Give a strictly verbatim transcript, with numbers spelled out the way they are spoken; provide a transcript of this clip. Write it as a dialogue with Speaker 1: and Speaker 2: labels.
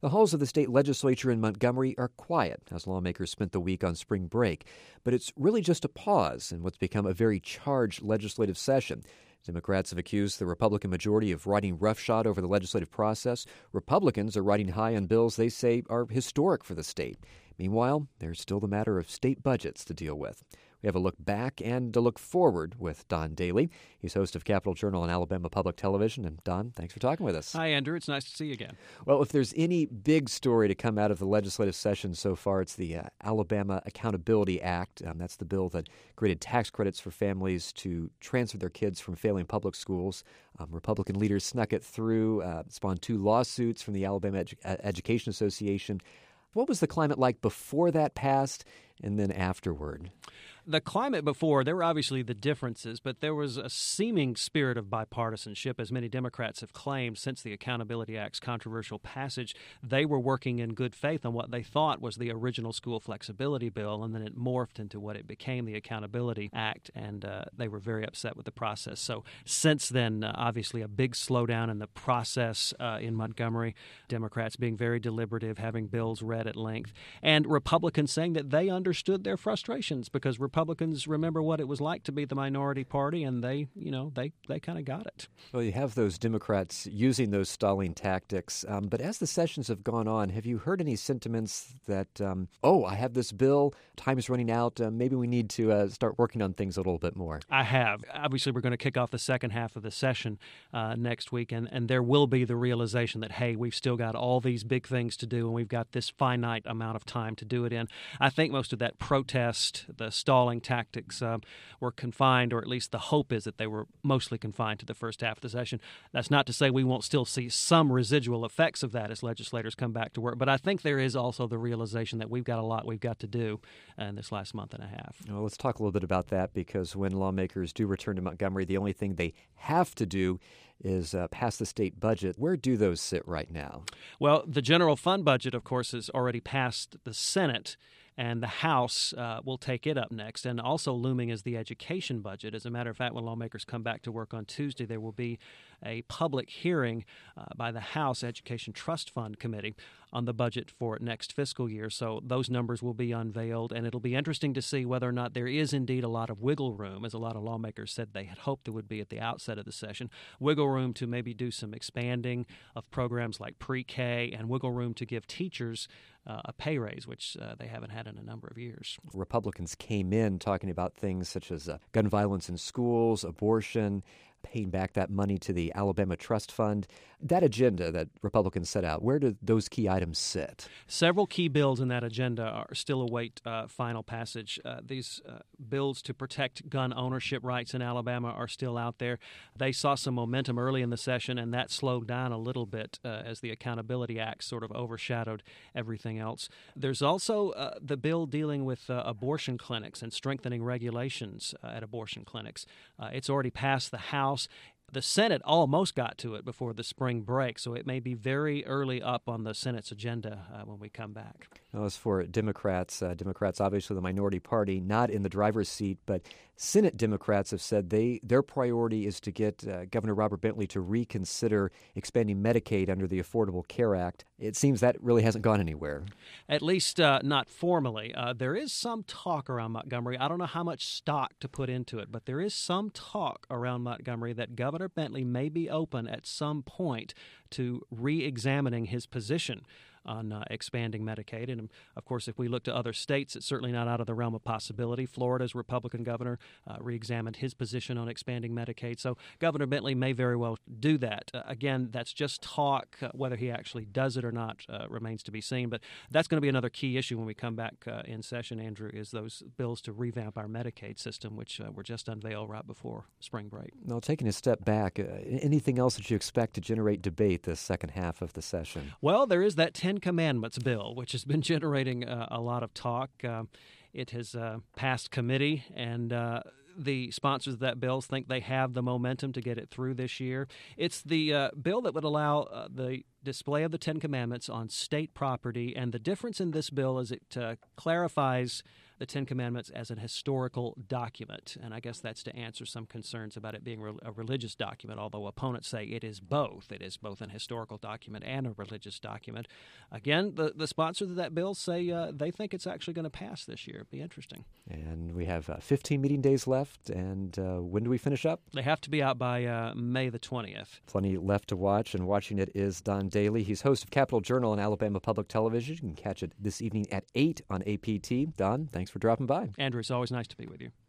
Speaker 1: The halls of the state legislature in Montgomery are quiet as lawmakers spent the week on spring break. But it's really just a pause in what's become a very charged legislative session. Democrats have accused the Republican majority of riding roughshod over the legislative process. Republicans are riding high on bills they say are historic for the state. Meanwhile, there's still the matter of state budgets to deal with. We have a look back and a look forward with Don Daly. He's host of Capitol Journal and Alabama Public Television. And Don, thanks for talking with us.
Speaker 2: Hi, Andrew. It's nice to see you again.
Speaker 1: Well, if there's any big story to come out of the legislative session so far, it's the uh, Alabama Accountability Act. Um, that's the bill that created tax credits for families to transfer their kids from failing public schools. Um, Republican leaders snuck it through, uh, spawned two lawsuits from the Alabama Edu- Education Association. What was the climate like before that passed and then afterward?
Speaker 2: The climate before, there were obviously the differences, but there was a seeming spirit of bipartisanship, as many Democrats have claimed since the Accountability Act's controversial passage. They were working in good faith on what they thought was the original school flexibility bill, and then it morphed into what it became, the Accountability Act, and uh, they were very upset with the process. So since then, uh, obviously a big slowdown in the process uh, in Montgomery, Democrats being very deliberative, having bills read at length, and Republicans saying that they understood their frustrations because Republicans remember what it was like to be the minority party, and they, you know, they, they kind of got it.
Speaker 1: Well, you have those Democrats using those stalling tactics. Um, but as the sessions have gone on, have you heard any sentiments that, um, oh, I have this bill, time's running out, uh, maybe we need to uh, start working on things a little bit more?
Speaker 2: I have. Obviously, we're going to kick off the second half of the session uh, next week, and, and there will be the realization that, hey, we've still got all these big things to do, and we've got this finite amount of time to do it in. I think most of that protest, the stalling tactics uh, were confined, or at least the hope is that they were mostly confined to the first half of the session. That's not to say we won't still see some residual effects of that as legislators come back to work, but I think there is also the realization that we've got a lot we've got to do in this last month and a half.
Speaker 1: Well, let's talk a little bit about that, because when lawmakers do return to Montgomery, the only thing they have to do is uh, pass the state budget. Where do those sit right now?
Speaker 2: Well, the general fund budget, of course, has already passed the Senate, and the House uh, will take it up next. And also looming is the education budget. As a matter of fact, when lawmakers come back to work on Tuesday, there will be a public hearing uh, by the House Education Trust Fund Committee on the budget for next fiscal year. So those numbers will be unveiled, and it'll be interesting to see whether or not there is indeed a lot of wiggle room, as a lot of lawmakers said they had hoped there would be at the outset of the session, wiggle room to maybe do some expanding of programs like pre-K, and wiggle room to give teachers uh, a pay raise, which uh, they haven't had in a number of years.
Speaker 1: Republicans came in talking about things such as uh, gun violence in schools, abortion, paying back that money to the Alabama Trust Fund. That agenda that Republicans set out, where do those key items sit?
Speaker 2: Several key bills in that agenda are still await uh, final passage. Uh, these uh, bills to protect gun ownership rights in Alabama are still out there. They saw some momentum early in the session, and that slowed down a little bit uh, as the Accountability Act sort of overshadowed everything else. There's also uh, the bill dealing with uh, abortion clinics and strengthening regulations uh, at abortion clinics. Uh, it's already passed the House. The Senate almost got to it before the spring break, so it may be very early up on the Senate's agenda uh, when we come back.
Speaker 1: Well, as for Democrats, uh, Democrats obviously the minority party, not in the driver's seat, but Senate Democrats have said they their priority is to get uh, Governor Robert Bentley to reconsider expanding Medicaid under the Affordable Care Act. It seems that really hasn't gone anywhere.
Speaker 2: At least uh, not formally. Uh, there is some talk around Montgomery. I don't know how much stock to put into it, but there is some talk around Montgomery that Governor Bentley may be open at some point to re-examining his position on uh, expanding Medicaid. And, of course, if we look to other states, it's certainly not out of the realm of possibility. Florida's Republican governor uh, re-examined his position on expanding Medicaid. So Governor Bentley may very well do that. Uh, again, that's just talk. Uh, whether he actually does it or not uh, remains to be seen. But that's going to be another key issue when we come back uh, in session, Andrew, is those bills to revamp our Medicaid system, which uh, were just unveiled right before spring break.
Speaker 1: Now, taking a step back, uh, anything else that you expect to generate debate this second half of the session?
Speaker 2: Well, there is that Ten Commandments bill, which has been generating uh, a lot of talk. Uh, it has uh, passed committee, and uh, the sponsors of that bill think they have the momentum to get it through this year. It's the uh, bill that would allow uh, the display of the Ten Commandments on state property, and the difference in this bill is it uh, clarifies the Ten Commandments as an historical document, and I guess that's to answer some concerns about it being re- a religious document, although opponents say it is both. It is both an historical document and a religious document. Again, the, the sponsors of that bill say uh, they think it's actually going to pass this year. It'd be interesting.
Speaker 1: And we have uh, fifteen meeting days left, and uh, when do we finish up?
Speaker 2: They have to be out by uh, May the twentieth.
Speaker 1: Plenty left to watch, and watching it is Don Daly. He's host of Capitol Journal on Alabama Public Television. You can catch it this evening at eight on A P T. Don, thanks for dropping by.
Speaker 2: Andrew, it's always nice to be with you.